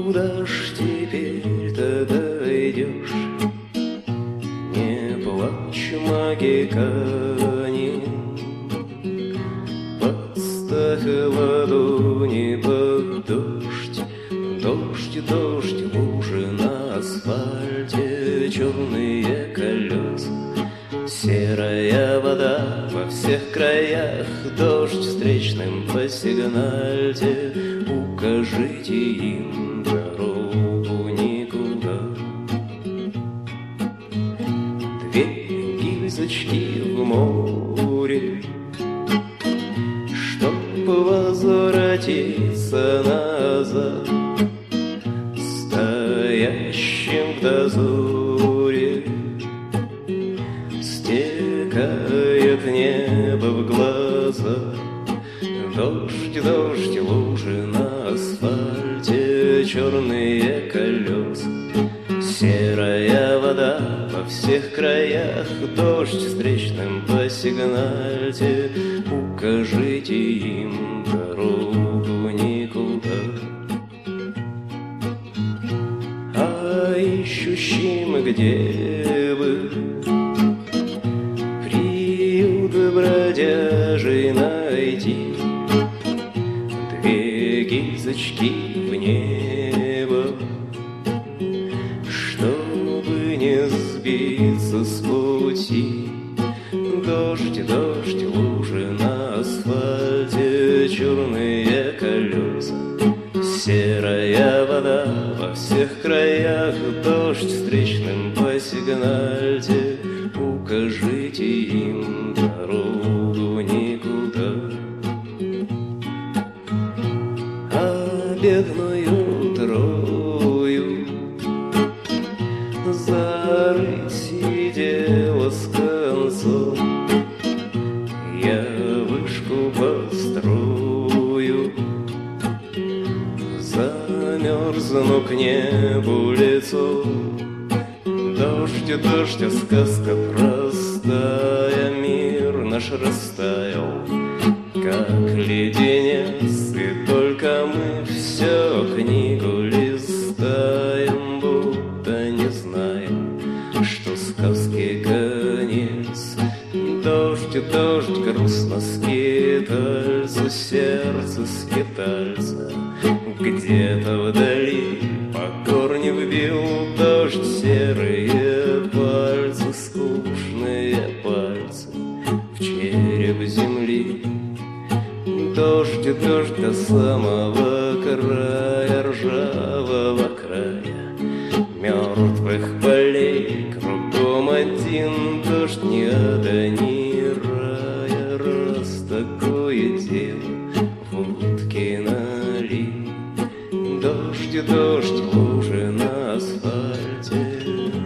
Куда ж теперь-то дойдешь? Не плачь, магиканин, подставь ладони под дождь. Дождь, дождь, лужи на асфальте, черные колеса, серая вода во всех краях, дождь встречным посигнальте, укажите им дорогу никуда. Две гильзочки в море, чтоб возвратиться назад, стоящим в дозоре стекает небо в глаза. Дождь, дождь, лужи на асфальте, черные колеса, серая вода во всех краях, дождь встречным посигнальте, укажите им дорогу никуда. А ищущим, где бы приют бродяжий найти, две гильзочки в небо, чтобы не сбиться с пути. Дождь, дождь, лужи на асфальте, черные колеса, серая вода во всех краях, дождь встречным посигнальте, укажите им дорогу никуда. А бедную трою зарыть сидела с концом, я вышку построю, замерзну к небу лицом. Дождь, дождь, а сказка простая, мир наш растаял, как леденец, и только мы все книгу листаем, будто не знаем, что сказки конец. Дождь, дождь, грустно скитальцу, сердце скитальца, где-то вдали по корне вбил дождь серые пальцы, скучные пальцы в череп земли. Дождь, дождь до самого края, ржавого края, мертвых полей, кругом один дождь, ни ада, ни рая. Раз такое дело, водки налей. Дождь, дождь, лужи на асфальте.